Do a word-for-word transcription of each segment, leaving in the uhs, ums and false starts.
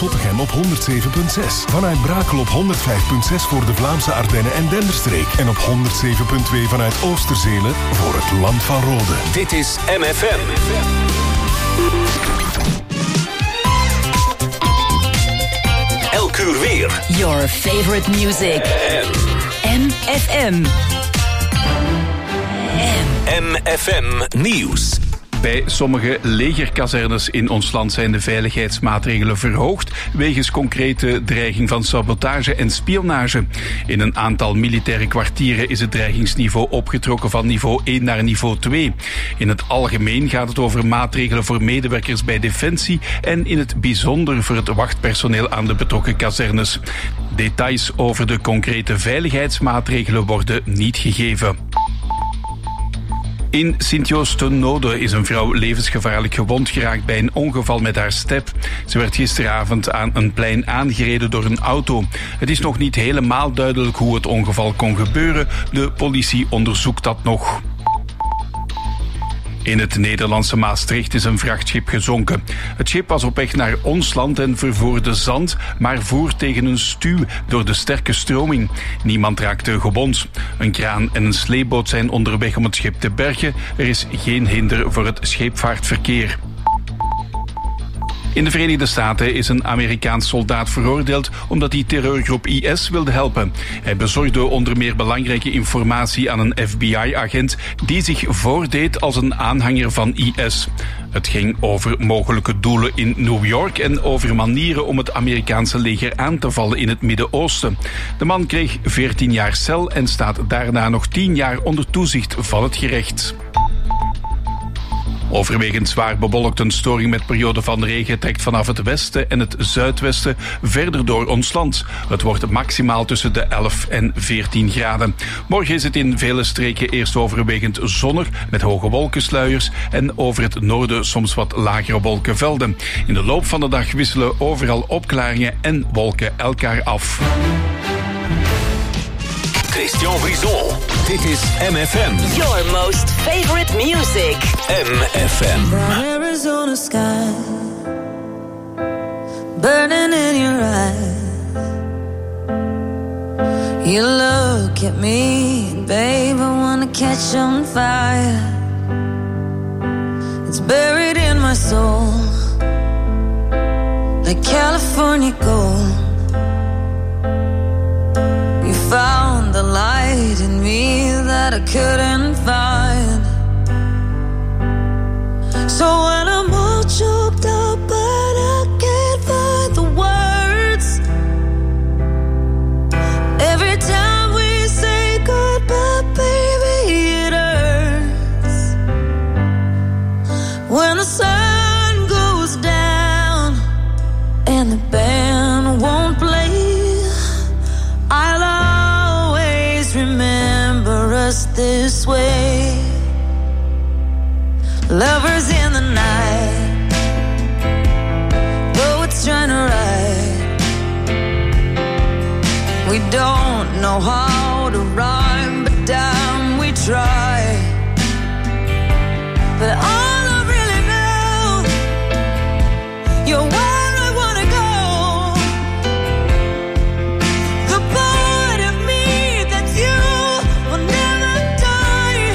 Zottegem op honderd zeven komma zes. Vanuit Brakel op honderd vijf komma zes voor de Vlaamse Ardennen en Denderstreek. En op honderd zeven komma twee vanuit Oosterzelen voor het Land van Rode. Dit is M F M. Elk uur weer. Your favorite music. M F M. M F M Nieuws. Bij sommige legerkazernes in ons land zijn de veiligheidsmaatregelen verhoogd wegens concrete dreiging van sabotage en spionage. In een aantal militaire kwartieren is het dreigingsniveau opgetrokken van niveau één naar niveau twee. In het algemeen gaat het over maatregelen voor medewerkers bij Defensie en in het bijzonder voor het wachtpersoneel aan de betrokken kazernes. Details over de concrete veiligheidsmaatregelen worden niet gegeven. In Sint-Joost-ten-Noode is een vrouw levensgevaarlijk gewond geraakt bij een ongeval met haar step. Ze werd gisteravond aan een plein aangereden door een auto. Het is nog niet helemaal duidelijk hoe het ongeval kon gebeuren. De politie onderzoekt dat nog. In het Nederlandse Maastricht is een vrachtschip gezonken. Het schip was op weg naar ons land en vervoerde zand, maar voer tegen een stuw door de sterke stroming. Niemand raakte gewond. Een kraan en een sleepboot zijn onderweg om het schip te bergen. Er is geen hinder voor het scheepvaartverkeer. In de Verenigde Staten is een Amerikaans soldaat veroordeeld omdat hij terreurgroep I S wilde helpen. Hij bezorgde onder meer belangrijke informatie aan een F B I-agent die zich voordeed als een aanhanger van I S. Het ging over mogelijke doelen in New York en over manieren om het Amerikaanse leger aan te vallen in het Midden-Oosten. De man kreeg veertien jaar cel en staat daarna nog tien jaar onder toezicht van het gerecht. Overwegend zwaar bewolkt, een storing met periode van regen trekt vanaf het westen en het zuidwesten verder door ons land. Het wordt maximaal tussen de elf en veertien graden. Morgen is het in vele streken eerst overwegend zonnig met hoge wolkensluiers en over het noorden soms wat lagere wolkenvelden. In de loop van de dag wisselen overal opklaringen en wolken elkaar af. Christian Brison. Dit is M F M. Your most favorite music. M F M. That Arizona sky burning in your eyes. You look at me, babe, I wanna catch on fire. It's buried in my soul like California gold. You found the light in me that I couldn't find. So when I'm all choked up but I can't find the words, every time we say goodbye, baby, it hurts. When the sun goes down and the band won't play, I'll always remember us this way. Lovers in the night, though it's trying to ride. We don't know how to rhyme, but damn, we try. But all I really know, you're where I wanna go. The part of me that's you will never die.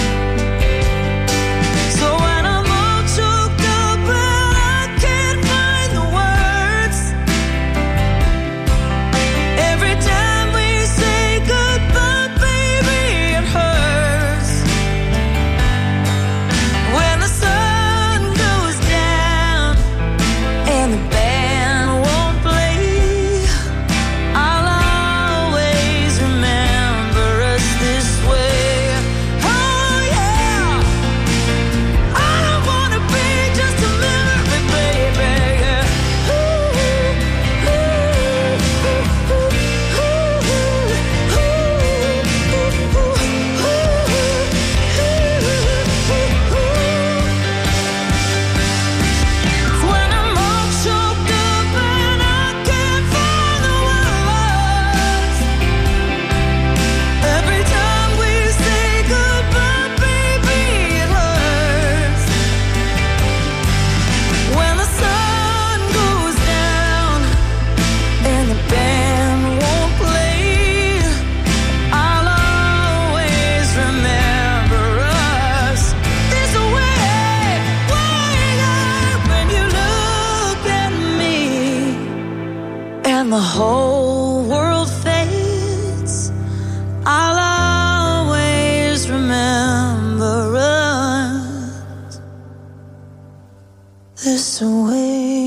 So when I'm all choked up and I can't find the words, every time we say goodbye, baby, it hurts. When the whole world fades, I'll always remember us this way.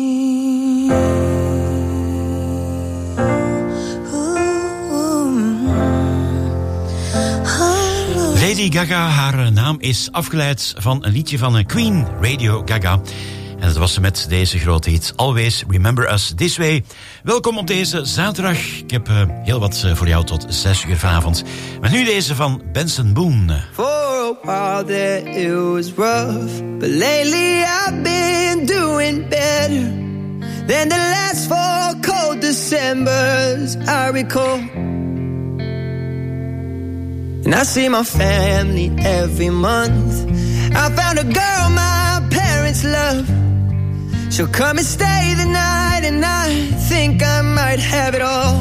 Lady Gaga, haar naam is afgeleid van een liedje van Queen, Radio Gaga. En dat was ze met deze grote hit Always Remember Us This Way. Welkom op deze zaterdag. Ik heb uh, heel wat uh, voor jou tot zes uur vanavond. Maar nu deze van Benson Boone. For a while there it was rough, but lately I've been doing better than the last four cold Decembers I recall. And I see my family every month. I found a girl my parents love. She'll come and stay the night, and I think I might have it all.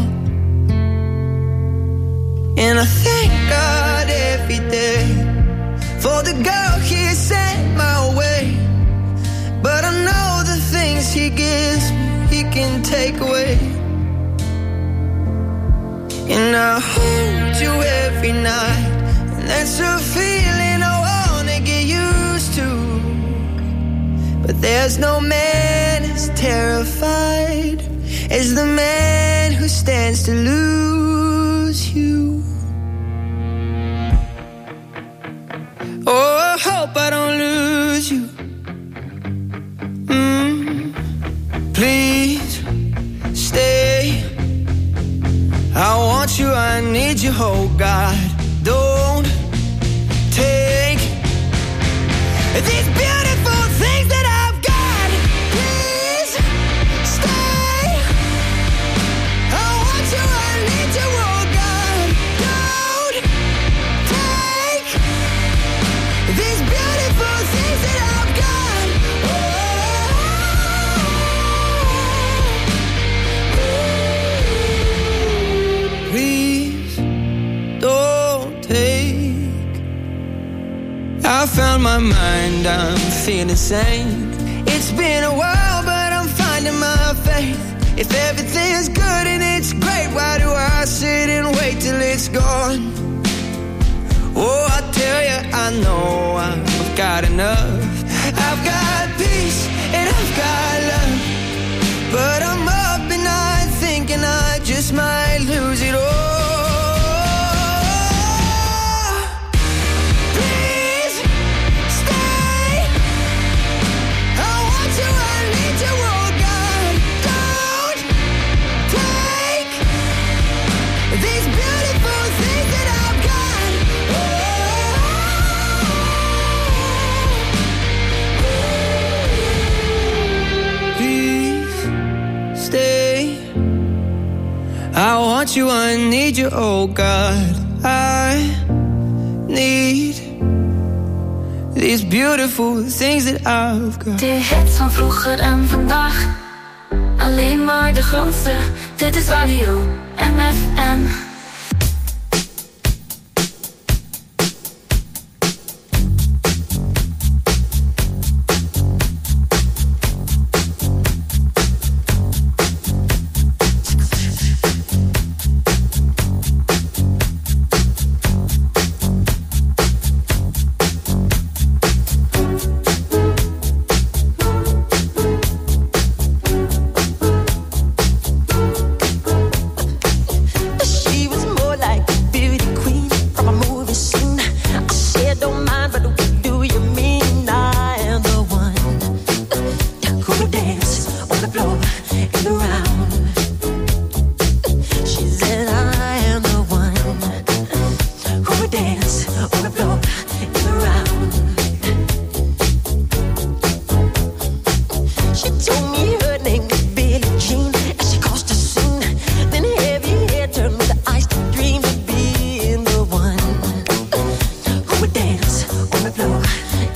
And I thank God every day for the girl He sent my way. But I know the things He gives me, He can take away. And I hold you every night, and that's a feeling I wanna get used to. But there's no man as terrified as the man who stands to lose you. Oh, I hope I don't lose you. Mm, please stay. I want you, I need you, oh God. Don't take these beautiful things that I've got. Please stay. I want you, I need you, oh God. Don't take these beautiful things that I've got. Oh, please don't take. I found my mind, I'm feeling sane. It's been a while, but I'm finding my faith. If everything's good and it's great, why do I sit and wait till it's gone? Oh, I tell you, I know I've got enough. I've got peace and I've got love, but I'm up at night thinking I just might lose it all. I want you, I need you, oh God. I need these beautiful things that I've got. De hits van vroeger en vandaag, alleen maar de grootste. Dit is Radio M F M.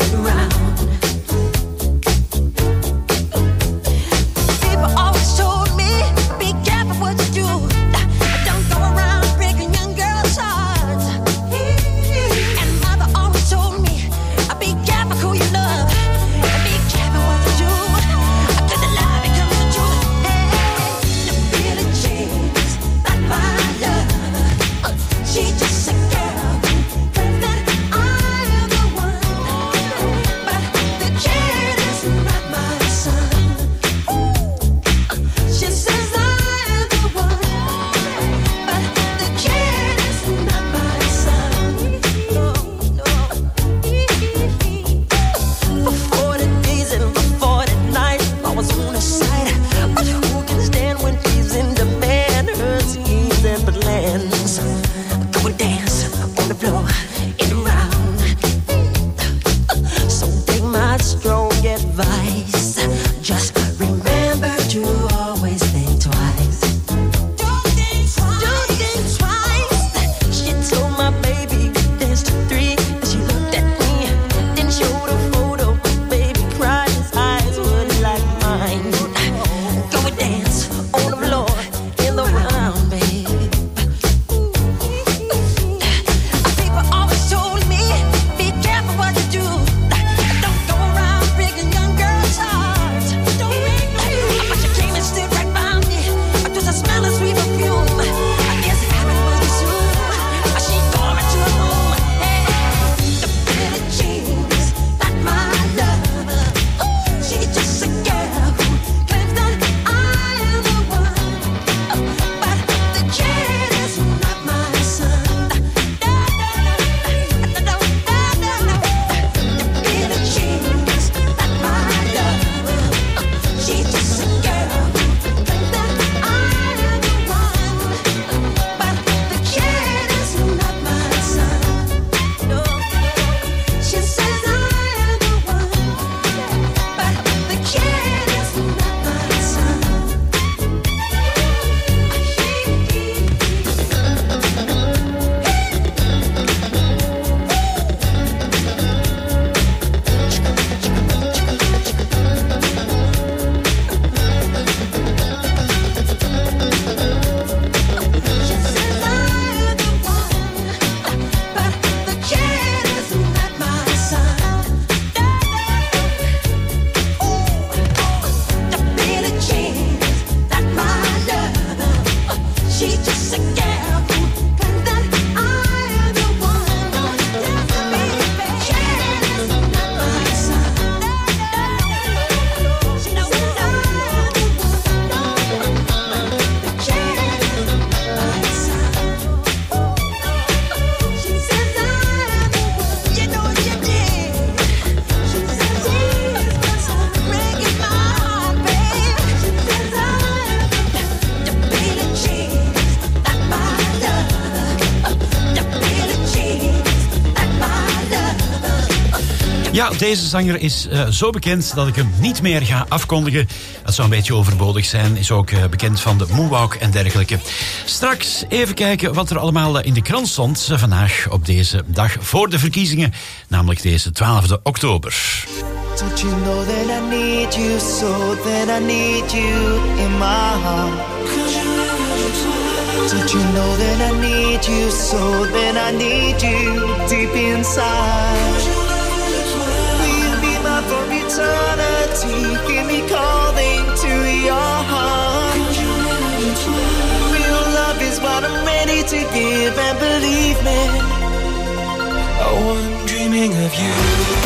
People always told Ja, deze zanger is uh, zo bekend dat ik hem niet meer ga afkondigen. Dat zou een beetje overbodig zijn. Is ook uh, bekend van de moonwalk en dergelijke. Straks even kijken wat er allemaal in de krant stond uh, vandaag op deze dag voor de verkiezingen. Namelijk deze twaalfde oktober. Don't you know that I need you so that I need you in my heart? Don't you know that I need you so that I need you deep inside? Will you be mine for eternity? Hear me calling to your heart. Real love is what I'm ready to give, and believe me, oh, I'm dreaming of you.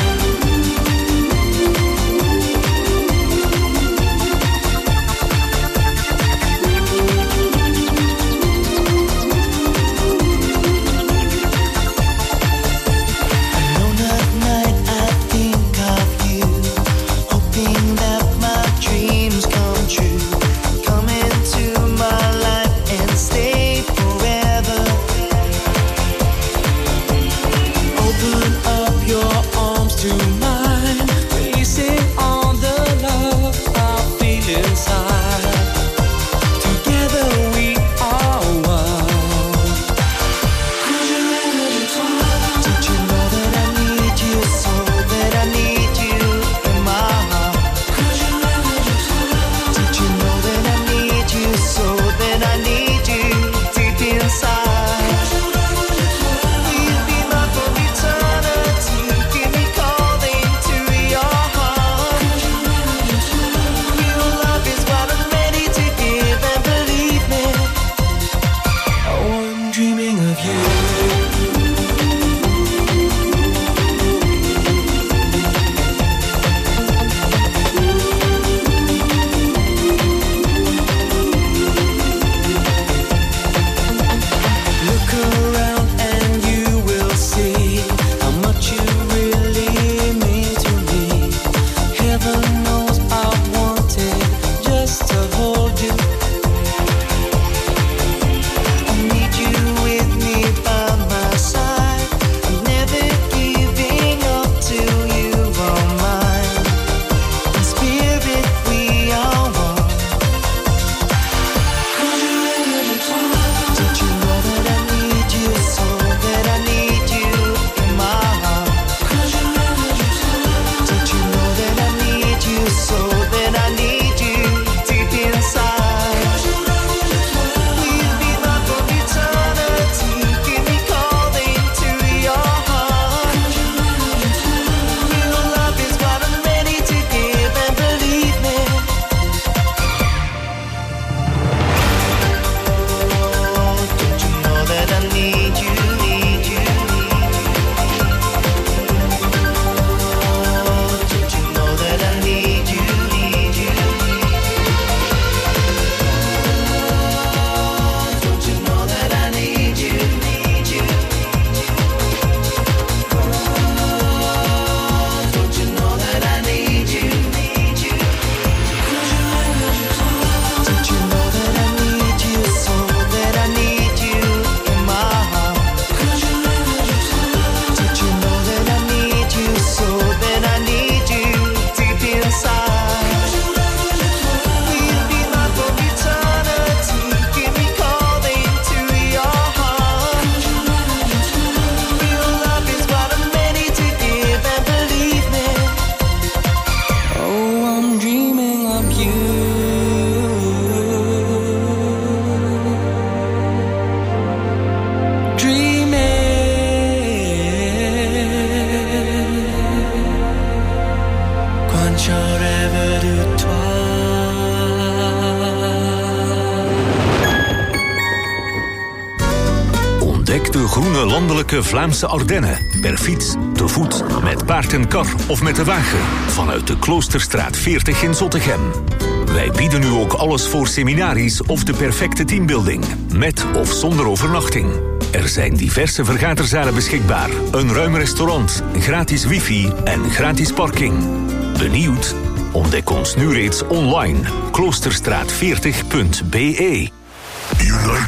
groene landelijke Vlaamse Ardennen. Per fiets, te voet, met paard en kar of met de wagen. Vanuit de Kloosterstraat veertig in Zottegem. Wij bieden u ook alles voor seminaries of de perfecte teambuilding. Met of zonder overnachting. Er zijn diverse vergaderzalen beschikbaar. Een ruim restaurant, gratis wifi en gratis parking. Benieuwd? Ontdek ons nu reeds online. kloosterstraat veertig punt b e. United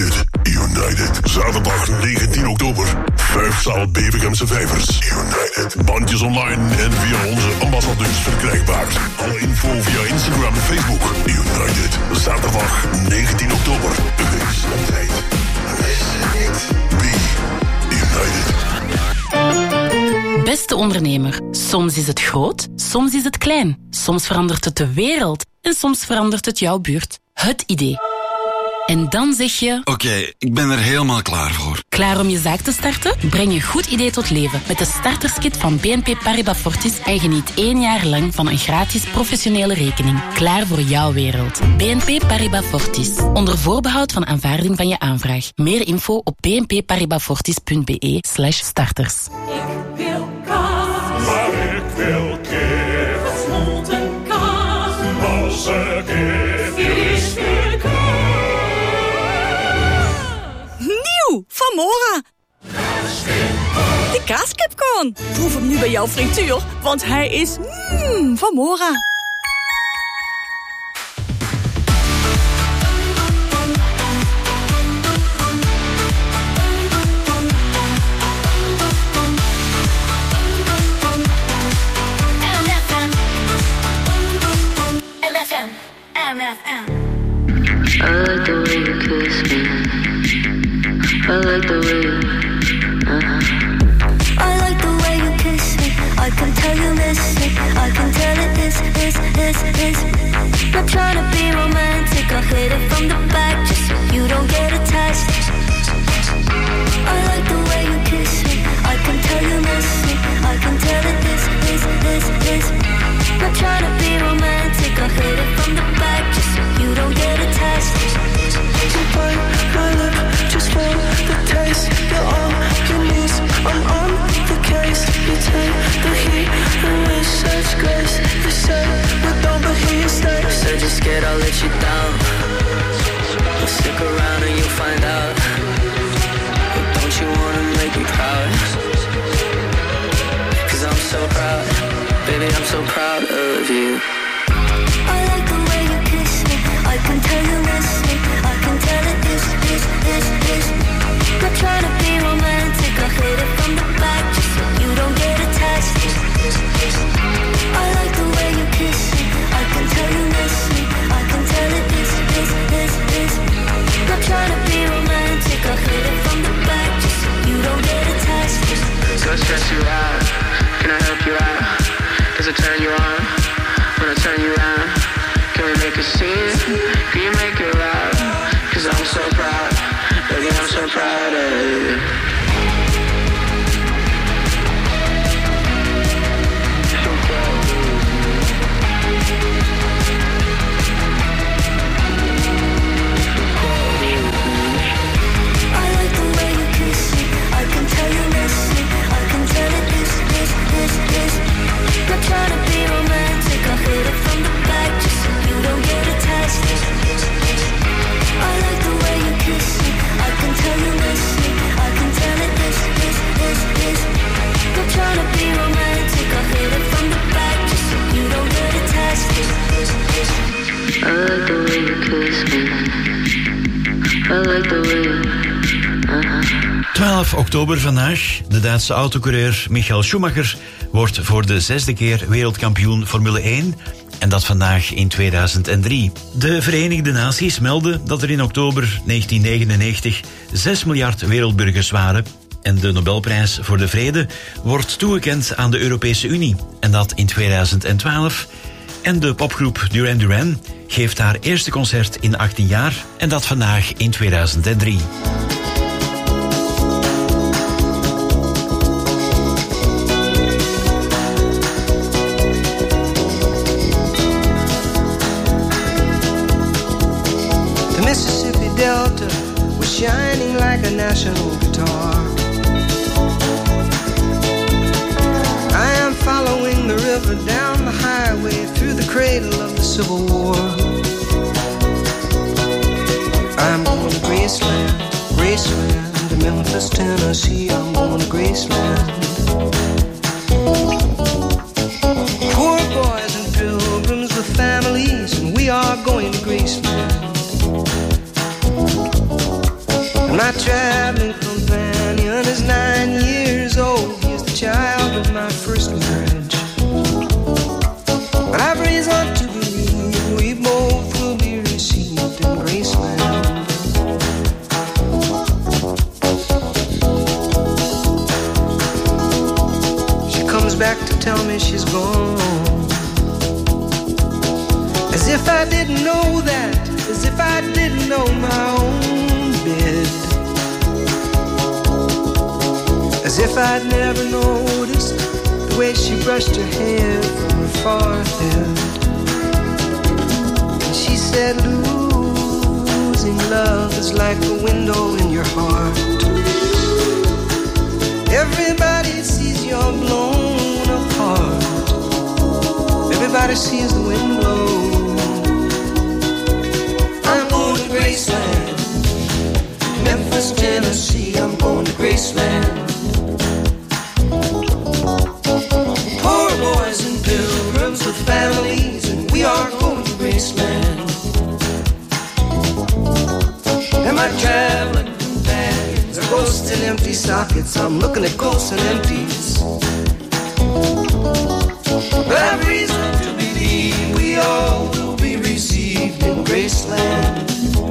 United. Zaterdag negentien oktober. Vijfzaal Bevegemse Vijvers. United. Bandjes online en via onze ambassadeurs verkrijgbaar. Alle info via Instagram en Facebook. United. Zaterdag negentien oktober. Wees op tijd. Wees niet. Be United. Beste ondernemer, soms is het groot, soms is het klein. Soms verandert het de wereld en soms verandert het jouw buurt. Het idee. En dan zeg je... Oké, okay, ik ben er helemaal klaar voor. Klaar om je zaak te starten? Breng je goed idee tot leven met de starterskit van B N P Paribas Fortis en geniet één jaar lang van een gratis professionele rekening. Klaar voor jouw wereld. B N P Paribas Fortis. Onder voorbehoud van aanvaarding van je aanvraag. Meer info op bnpparibasfortis.be slash starters. Ik wil kaas, maar ik wil kip. Gesmolten kaas, losse kip, is voor kaas. Nieuw, van Mora. De kaaskipcorn. Proef hem nu bij jouw frituur, want hij is mmm, van Mora. I like the way you kiss me. I like the way you, uh-huh. I like the way you kiss me. I can tell you miss me. I can tell it is, is, is, is. Not trying to be romantic. I hit it from the back just so you don't get attached. I like the way you kiss me. I can tell you miss me. I can tell it is, is, is, is. Not trying to be romantic. I hit it from the back just so you don't get attached. You bite my lip just for the taste. You're on your knees, I'm on the case. You take the heat and with such grace. You say you don't, but here you stay. You said you're scared I'll let you down. Well, stick around and you'll find out. But don't you wanna make me proud? Cause I'm so proud. Baby, I'm so proud of you. I like the way you kiss me. I can tell you miss me. I can tell it is, is, is, is. Not trying to be romantic. I hit it from the back just so you don't get attached. I like the way you kiss me. I can tell you miss me. I can tell it is, is, is, is. Not trying to be romantic. I hit it from the back just so you don't get attached. So stress you out. Can I help you out? Does it turn you on? When I turn you on, can we make a scene? Can you make it loud? Cause I'm so proud, baby, I'm so proud of you. So proud of you. I like the way you kiss me. I can tell you miss me. I can tell it is, is, is, is. Not trying to be romantic. I hit it from the back just so you don't get attached. I like the way you kiss me. I can tell you miss me. I can tell it is, is, is, is. Not trying to be romantic. I hit it from the back just so you don't get attached. I like the way you kiss me. I like the way you, uh-huh. twaalf oktober vandaag. De Duitse autocoureur Michael Schumacher wordt voor de zesde keer wereldkampioen Formule één. En dat vandaag in tweeduizend drie. De Verenigde Naties melden dat er in oktober negentien negenennegentig zes miljard wereldburgers waren. En de Nobelprijs voor de Vrede wordt toegekend aan de Europese Unie. En dat in tweeduizend twaalf. En de popgroep Duran Duran geeft haar eerste concert in achttien jaar. En dat vandaag in tweeduizend drie. The Mississippi Delta was shining like a national guitar. I am following the river down the highway through the cradle of the Civil War. I'm going to Graceland, Graceland, to Memphis, Tennessee. I'm going to Graceland. Poor boys and pilgrims with families, and we are going to Graceland. My traveling companion is nine years old. He's the child of my first marriage. But I've reason to believe we both will be received in Graceland. She comes back to tell me she's gone, as if I didn't know that, as if I didn't know my own bed, as if I'd never noticed the way she brushed her hair from her forehead. And she said, losing love is like a window in your heart. Everybody sees you're blown apart. Everybody sees the wind blow. I'm going to Graceland, Memphis, Tennessee. I'm going to Graceland. Poor boys and pilgrims with families, and we are going to Graceland. And my traveling companions are ghosts in empty sockets. I'm looking at ghosts and empties. But I've reason to believe we all will be received in Graceland.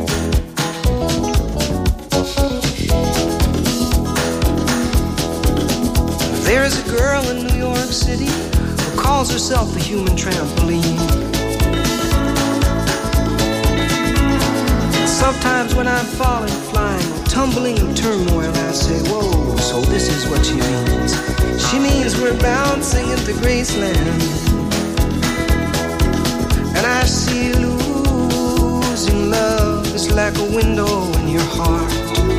There is a girl in New York City who calls herself the human trampoline. Sometimes when I'm falling, flying, tumbling in turmoil, I say, whoa, so this is what she means. She means we're bouncing into Graceland. And I see losing love is like a window in your heart.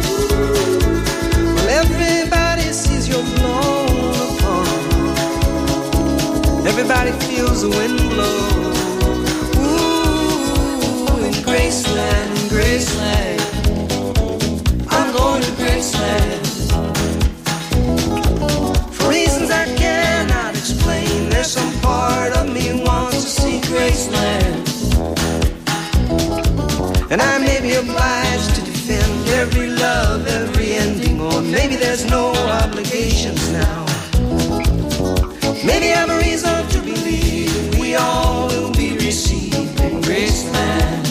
Well, everybody sees you're blown apart. Everybody feels the wind blow. Ooh, in Graceland, in Graceland, I'm going to Graceland. For reasons I cannot explain, there's some part of me wants to see Graceland. And I may be obliged to defend every love, every ending, or maybe there's no obligations now. Maybe I'm a reason to believe we all will be received in Graceland.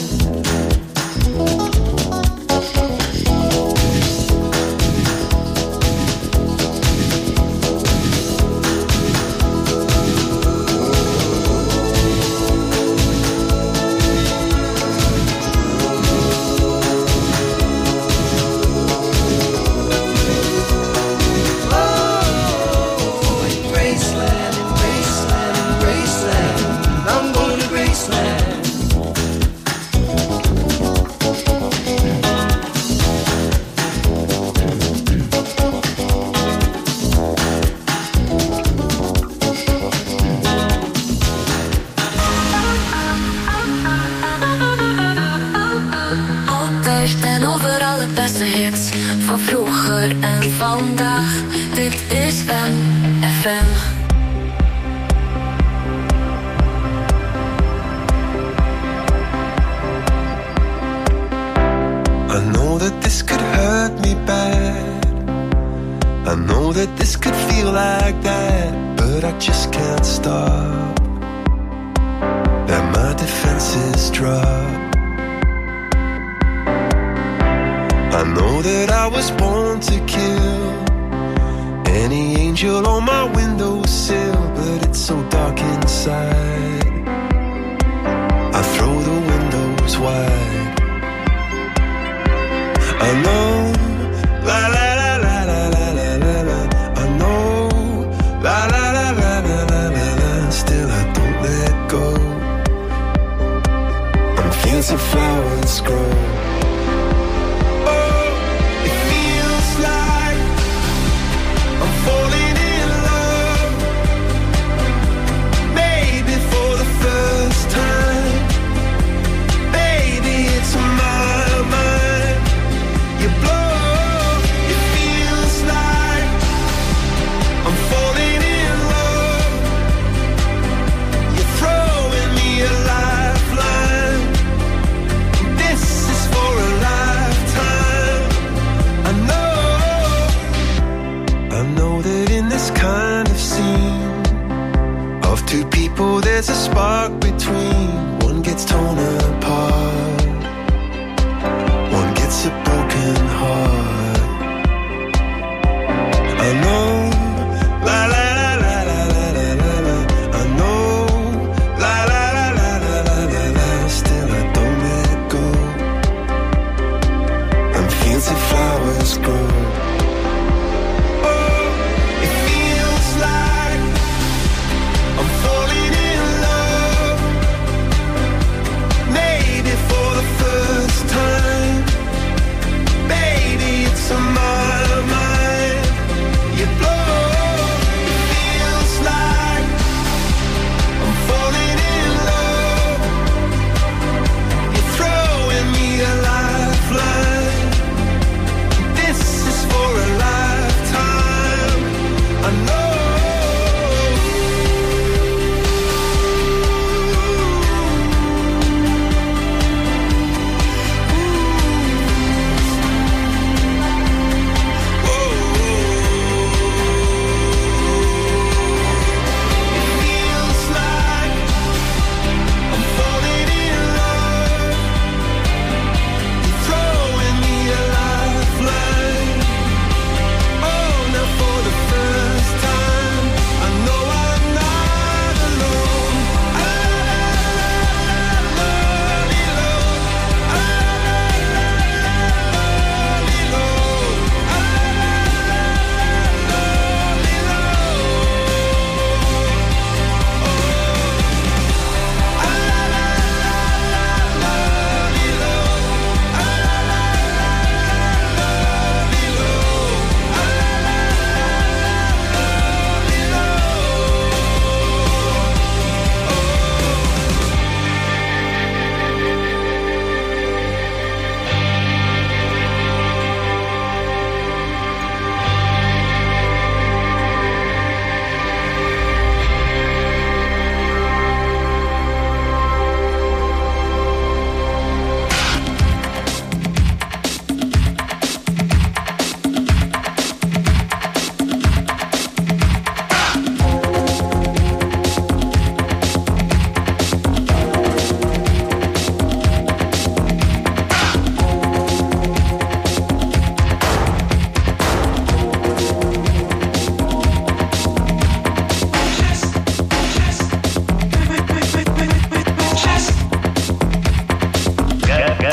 Vandaag, dit is M F M. I know that this could hurt me bad. I know that this could feel like that, but I just can't stop. Let my defenses drop. I know that I was born to kill any angel on my windowsill, but it's so dark inside. I throw the windows wide. I know, la la la la la la la la la. I know, la la la la la la la la. Still I don't let go. I'm fields of flowers grow. Falling in love, maybe for the first time. Baby, it's my mind. You blow, it feels like I'm falling in love. You're throwing me a lifeline. This is for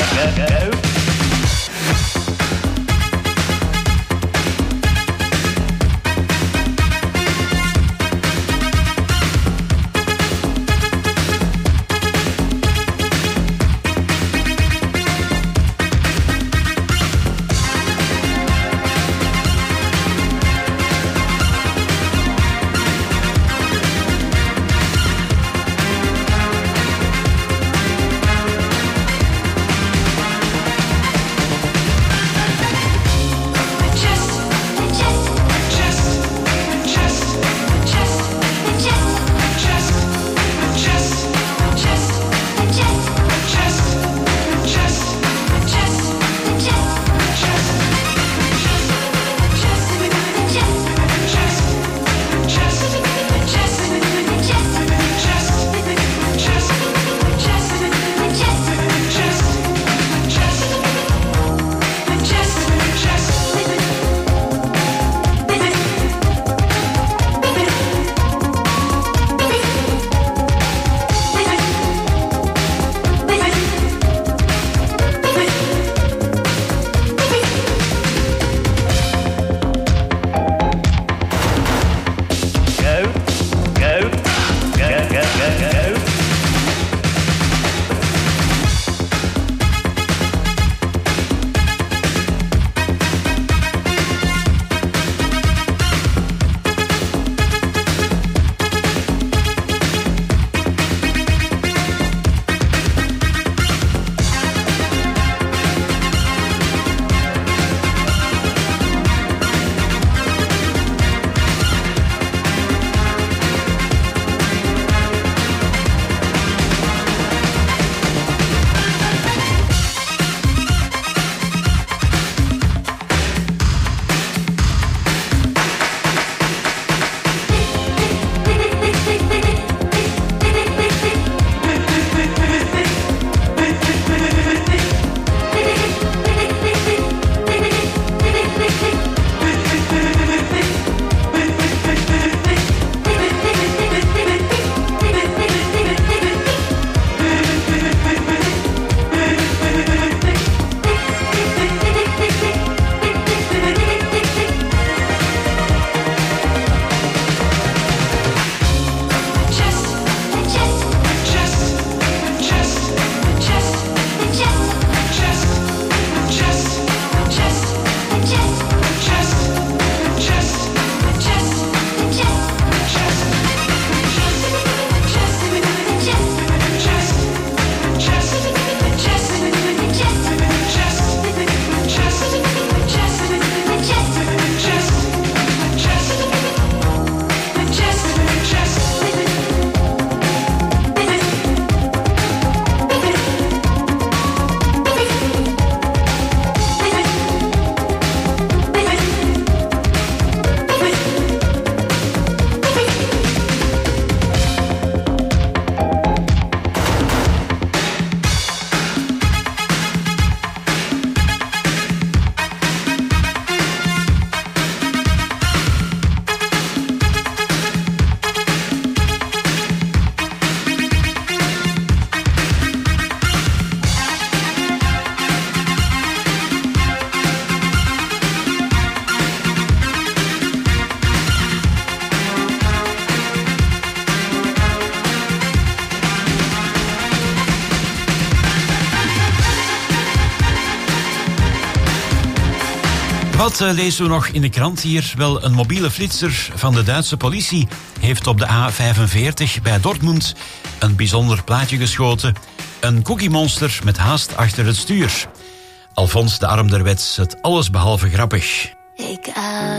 Wat uh, lezen we nog in de krant hier? Wel, een mobiele flitser van de Duitse politie heeft op de A vijfenveertig bij Dortmund een bijzonder plaatje geschoten. Een cookiemonster met haast achter het stuur. Alfons de Armderwets, het allesbehalve grappig. Ik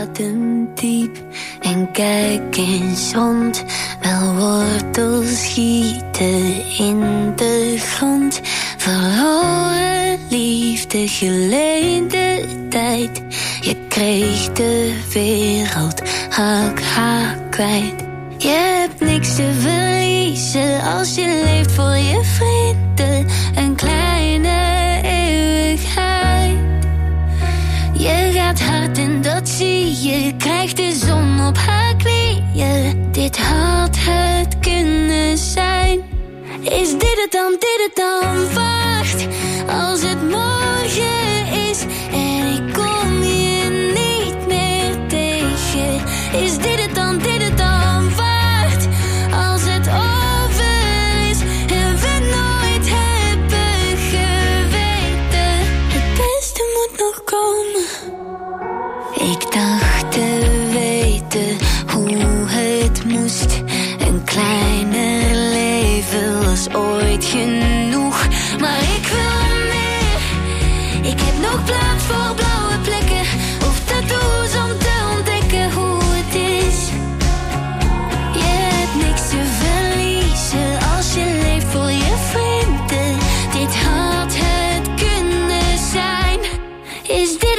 adem diep en kijk eens rond. Wel wortels schieten in de grond. Verloren liefde, geleende tijd. Je kreeg de wereld, haak haak kwijt. Je hebt niks te verliezen als je leeft voor je vrienden. Een kleine eeuwigheid. Je gaat hard en dat zie je. Krijgt de zon op haar knieën. Dit had het kunnen zijn. Is dit het dan, dit het dan? Wacht, als het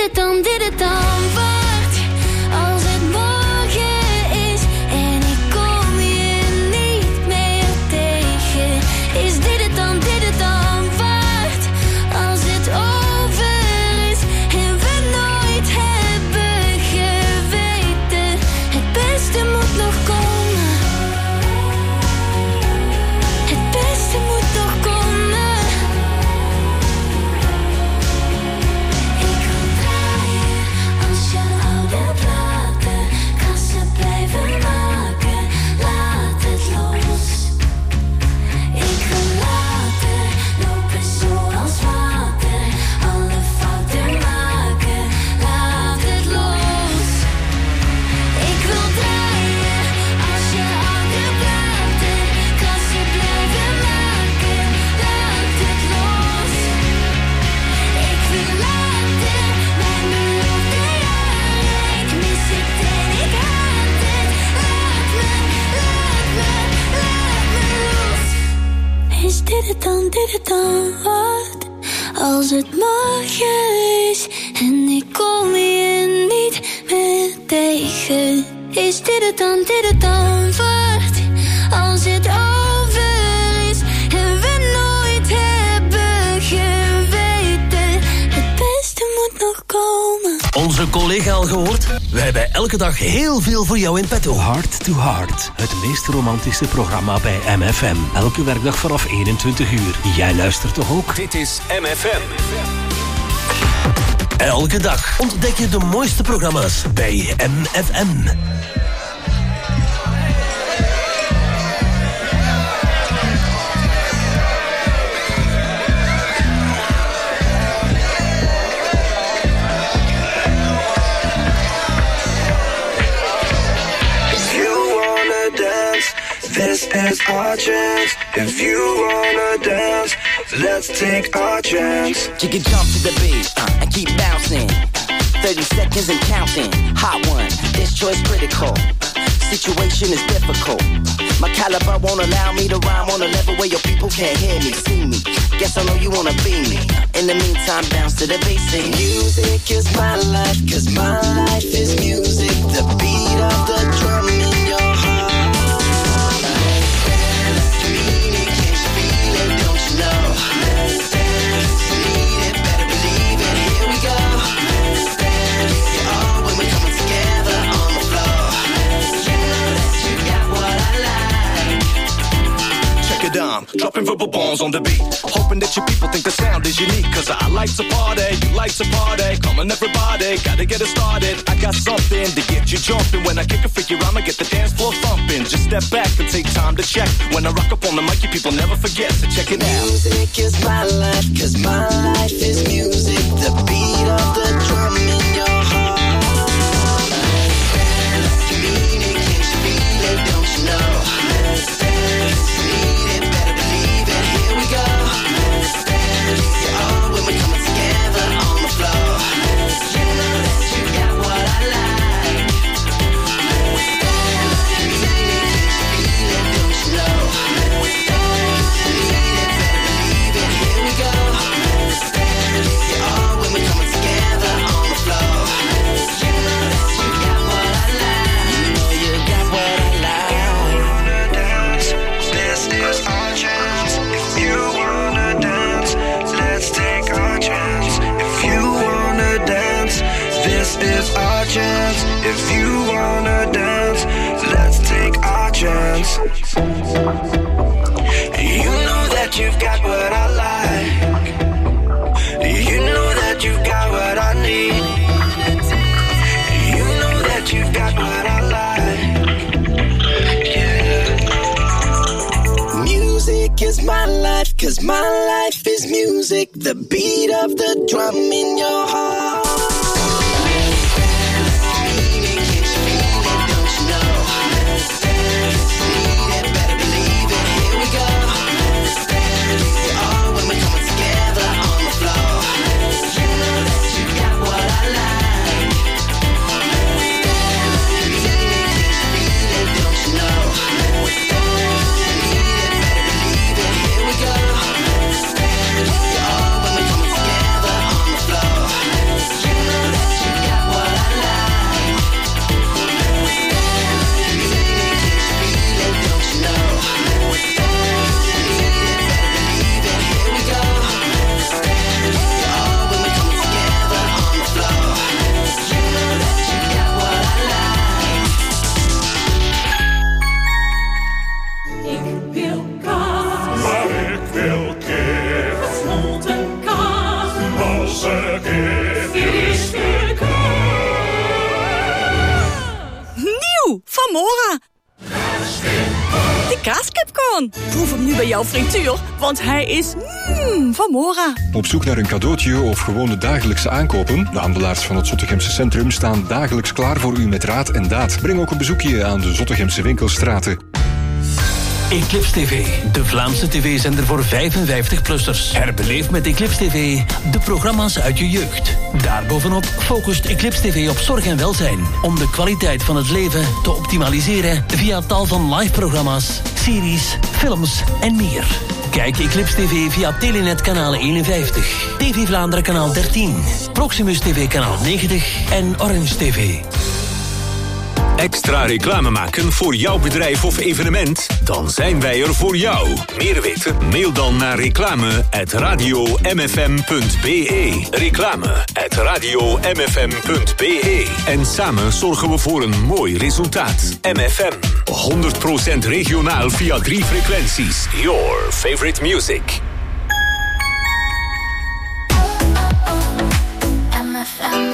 het dan, dit het dan wordt? Als het morgen is en ik kom je niet meer tegen. Is dit het dan, dit het dan wordt? Als het over is en we nooit hebben geweten. Het beste moet nog komen. Het beste moet nog komen. Ik wil draaien als je oude platen. Kassen blijven maken, laat het los. Ik wil laten lopen zoals water. Alle fouten maken, laat het los. Ik wil draaien als je oude platen. Kassen blijven maken, laat het los. Ik wil laten mijn belofte jaren. Ik mis het en ik haat het. Laat me, laat me, laat me los. Is dit het dan, dit het dan wordt? Als het morgen is en ik kom je niet meer tegen. Is dit het dan, dit het dan wordt? Als het over is en we nooit hebben geweten. Het beste moet nog komen. Onze collega al gehoord? Wij hebben elke dag heel veel voor jou in petto. Heart to Heart, het meest romantische programma bij M F M. Elke werkdag vanaf eenentwintig uur. Jij luistert toch ook? Dit is M F M. Elke dag ontdek je de mooiste programma's bij M F M. If you wanna dance, this is our chance. If you wanna dance, let's take our chance. You can jump to the beat uh, and keep bouncing. thirty seconds and counting. Hot one, this choice critical. Situation is difficult. My caliber won't allow me to rhyme on a level where your people can't hear me, see me. Guess I know you wanna be me. In the meantime, bounce to the bass. Music is my life, cause my life is music. The beat of the drum in your heart. Let's dance, you mean it, can't you feel it, don't you know? Let's dance, you need it, better believe it, here we go. Let's dance, yeah, oh, when we're coming together on the floor. You know that you got what I like. Check it out, dropping verbal bombs on the beat. Hoping that you people think the sound is unique. Cause I like to party, you like to party. Come on everybody, gotta get it started. I got something to get you jumping. When I kick a figure, I'ma get the dance floor thumping. Just step back and take time to check. When I rock up on the mic, you people never forget. So check it out. Music is my life, cause my life is music. The beat of the drum in your heart. Let's dance, you mean it, can't you feel it, don't you know? Let's dance, you need it, better believe it, here we go. Let's dance, yeah, oh, when we're coming together on the floor. You know that you got what I like. Let's dance, you mean it, can't you feel it, don't you know? Let's dance, you need it, better believe it, here we go. Let's dance, yeah, oh, when we're coming together on the floor. You know that you got what I like. You know you got what I like. You wanna dance, this is our chance. If you wanna dance, let's take our chance. If you wanna dance, this is our chance. If you wanna dance, let's take our chance. You know that you've got what I like. You know that you've got what I need. You know that you've got what I like. Yeah. Music is my life, cause my life is music. The beat of the drum in your heart. ze gift is bekend. Nieuw, van Mora. De kaaskipcorn. Proef hem nu bij jouw frituur, want hij is mmm, van Mora. Op zoek naar een cadeautje of gewone dagelijkse aankopen? De handelaars van het Zottegemse centrum staan dagelijks klaar voor u met raad en daad. Breng ook een bezoekje aan de Zottegemse winkelstraten. Eclipse T V, de Vlaamse tv-zender voor vijfenvijftig-plussers. Herbeleef met Eclipse T V de programma's uit je jeugd. Daarbovenop focust Eclipse T V op zorg en welzijn, om de kwaliteit van het leven te optimaliseren via tal van live-programma's, series, films en meer. Kijk Eclipse T V via Telenet kanaal eenenvijftig, T V Vlaanderen kanaal dertien, Proximus T V kanaal negentig en Orange T V. Extra reclame maken voor jouw bedrijf of evenement? Dan zijn wij er voor jou. Meer weten? Mail dan naar reclame at radio m f m punt b e. Reclame at radio m f m punt b e. En samen zorgen we voor een mooi resultaat. M F M. honderd procent regionaal via drie frequenties. Your favorite music. M F M.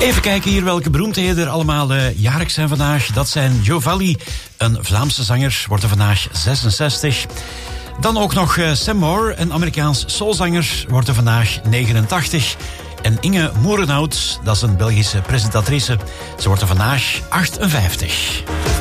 Even kijken hier welke beroemdheden er allemaal uh, jarig zijn vandaag. Dat zijn Jo Valli, een Vlaamse zanger, wordt er vandaag zesenzestig. Dan ook nog uh, Sam Moore, een Amerikaans soulzanger, wordt er vandaag negenentachtig. En Inge Moerenhout, dat is een Belgische presentatrice, ze wordt er vandaag achtenvijftig.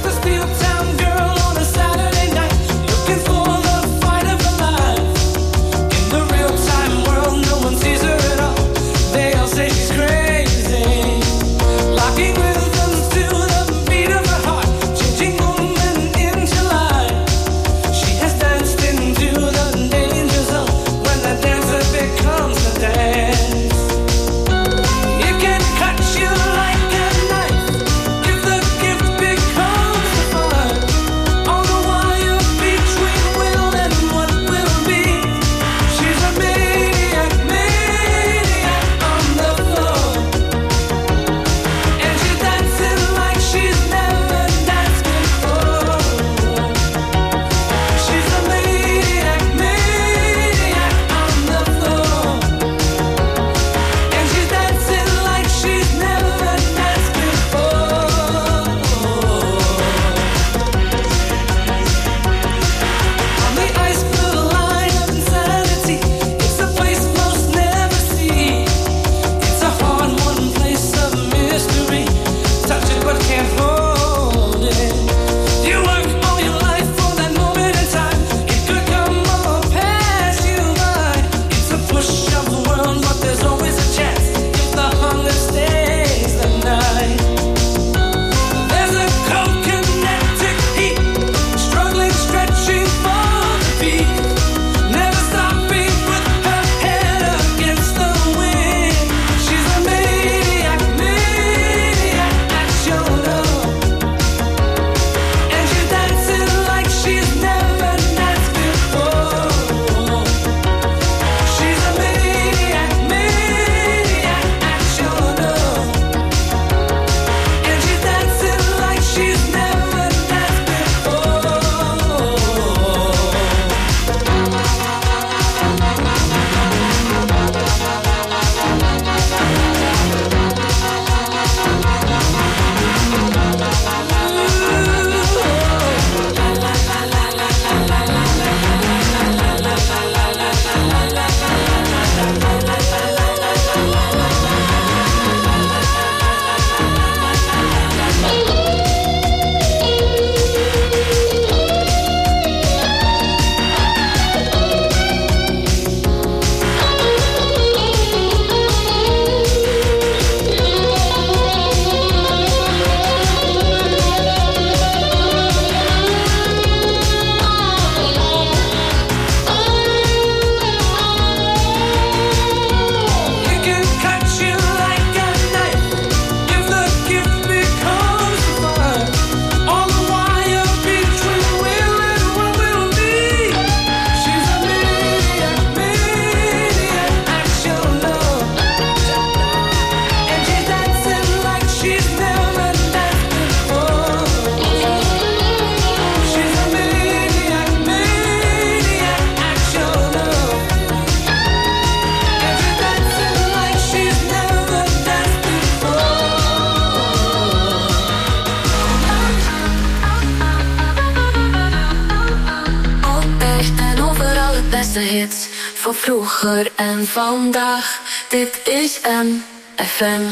Van vroeger en vandaag, dit is M F M.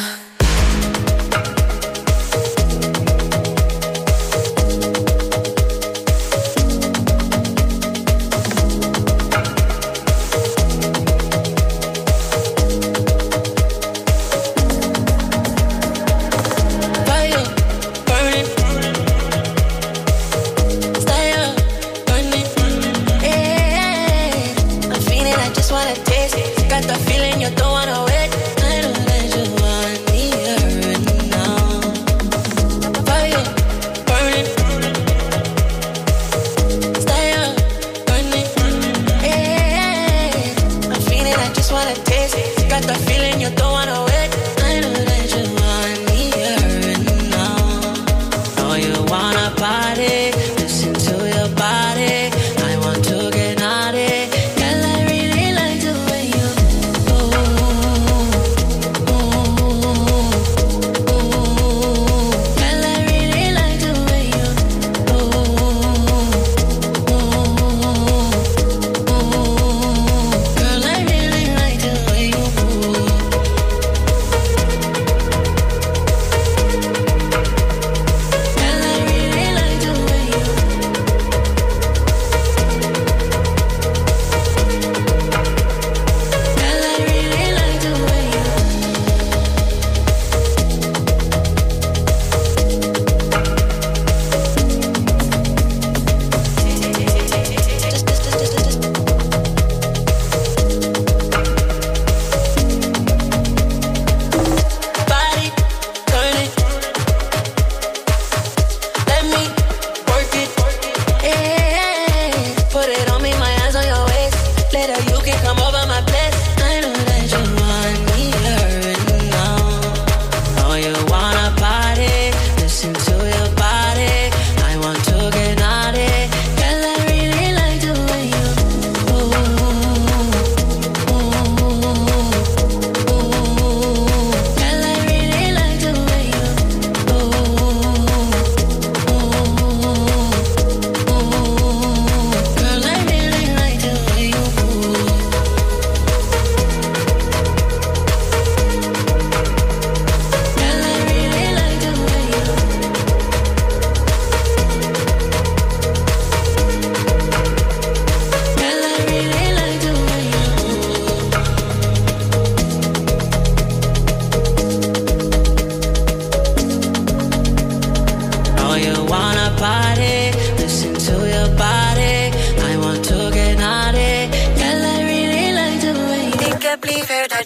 Wanna taste it, got the feeling you don't wanna wait. I don't let you want me.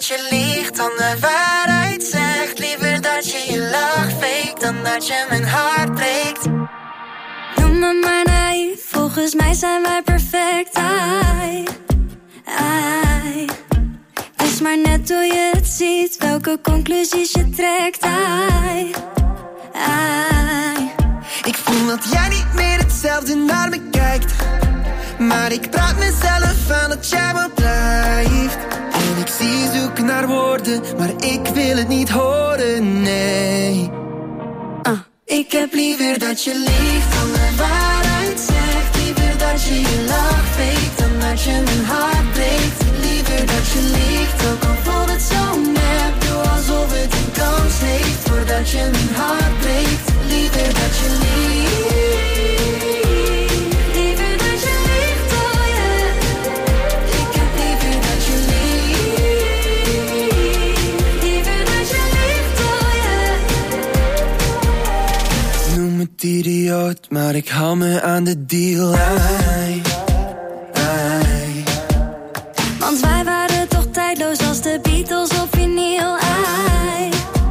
dat je liegt dan de waarheid zegt. Liever dat je je lach fake dan dat je mijn hart breekt. Noem me maar naïef, volgens mij zijn wij perfect. Ai, ai. Wees maar net hoe je het ziet, welke conclusies je trekt. Ai, ai. Ik voel dat jij niet meer hetzelfde naar me kijkt, maar ik praat mezelf aan dat jij wel blijft. En ik zie je zoeken naar woorden, maar ik wil het niet horen, nee. uh. Ik heb liever dat je liegt dan de waarheid zegt. Liever dat je je lach fake dan dat je mijn hart breekt. Liever dat je liegt, ook al voelt het zo nep. Doe alsof het een kans heeft voordat je mijn hart breekt. Liever dat je liegt. Liever dat je liegt, oh yeah. Ik heb liever dat je liegt. Liever dat je liegt, oh yeah. Noem het idioot, maar ik hou me aan de deal. Ai, ai. Want wij waren toch tijdloos als de Beatles op vinyl. Ai,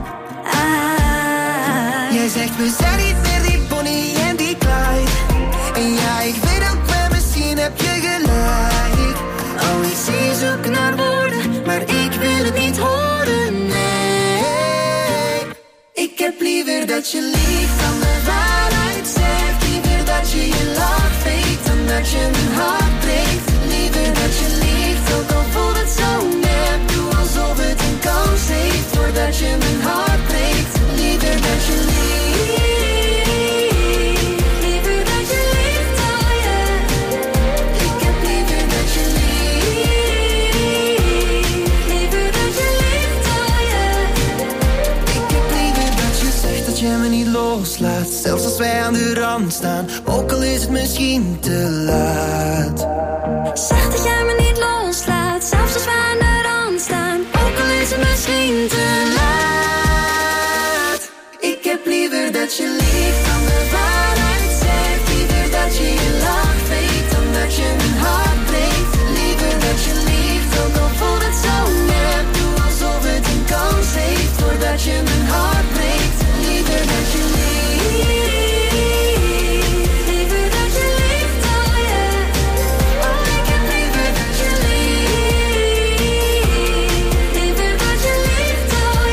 ai. Jij zegt we zijn niet meer die Bonnie en die Clyde. En ja, ik weet ook wel, misschien heb je gelijk. Oh, ik zie je zoeken naar woorden, maar ik wil het niet horen, nee. Ik heb liever dat je liegt dan de waarheid zegt. Liever dat je je lach fake dan dat je mijn hart breekt. Liever dat je liegt, ook al voelt het zo nep. Doe alsof het een kans heeft voordat je mijn hart breekt. Liever dat je liegt. Liever dat je liegt, oh yeah. Ik heb liever dat je liegt. Liever dat je liegt, oh yeah. Ik heb liever dat je zegt dat je me niet loslaat, zelfs als wij aan de rand staan, ook al is het misschien te laat. Zeg dat jij me niet loslaat, zelfs als we aan de rand staan, ook al is het misschien te laat. Ik heb liever dat je liegt dan de waarheid zegt. Liever dat je je lach fake dan dat je mijn hart breekt. Liever dat je liegt, ook al voelt het zo nep. Doe alsof het een kans heeft voordat je mijn hart breekt. Liever dat je liegt. Liever dat je liegt, oh yeah. Oh, ik heb liever dat je liegt. Liever dat je liegt, oh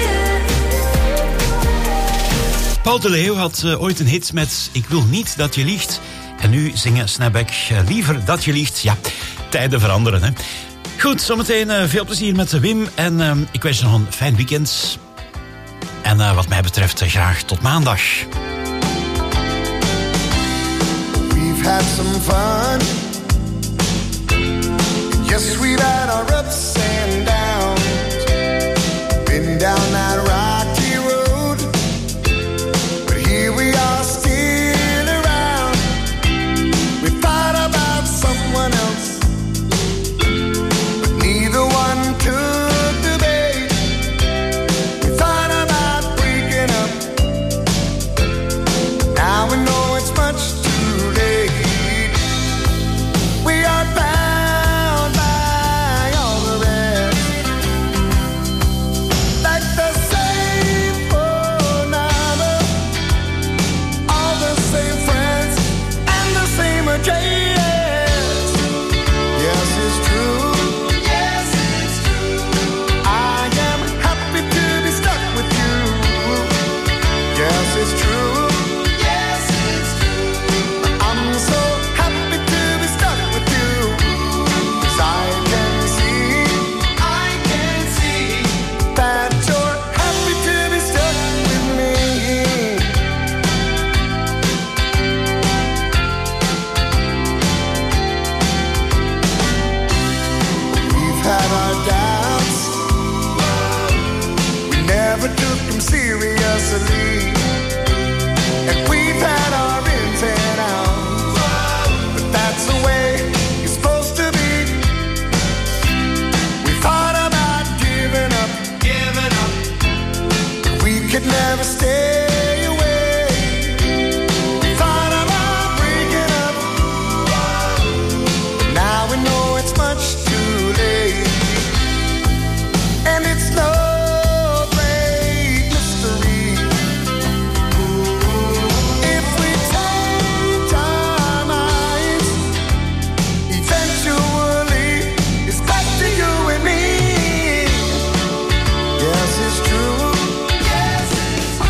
yeah. Paul de Leeuw had uh, ooit een hit met Ik wil niet dat je liegt. En nu zingen Snapback uh, Liever dat je liegt. Ja, tijden veranderen, hè. Goed, zometeen uh, veel plezier met Wim. En uh, ik wens je nog een fijn weekend. En uh, wat mij betreft uh, graag tot maandag. We've had some fun. Yes, we've had our ups and downs. Been down that rocky road, but here we are still around. We thought about someone else, but neither one took the bait. We thought about breaking up, now we know it's much too late. We are bound by all the rest, like the same phone number, all the same friends, and the same address. Yes, it's true. Yes, it's true. I am happy to be stuck with you. Yes, it's true. Yes, it's true. I'm so happy to be stuck with you. 'Cause I can see, I can see that you're happy to be stuck with me. We've had our doubts, we never took them seriously. And we've had our ins and outs, but that's the way it's supposed to be. We thought about giving up, giving up. We could never stay.